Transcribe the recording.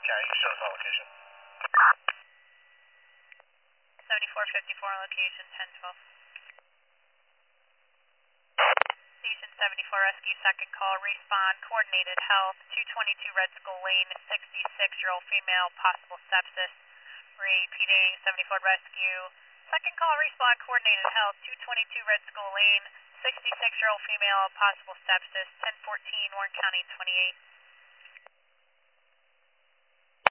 shows on location. 7454 on location, 1012. Station 74 Rescue, second call, respawn, coordinated health, 222 Red Skull Lane, 66-year-old female, possible sepsis. Repeating, 74 Rescue, second call, respawn, coordinated health, 222 Red Skull Lane, 66-year-old female, possible sepsis, 1014 Warren County 28.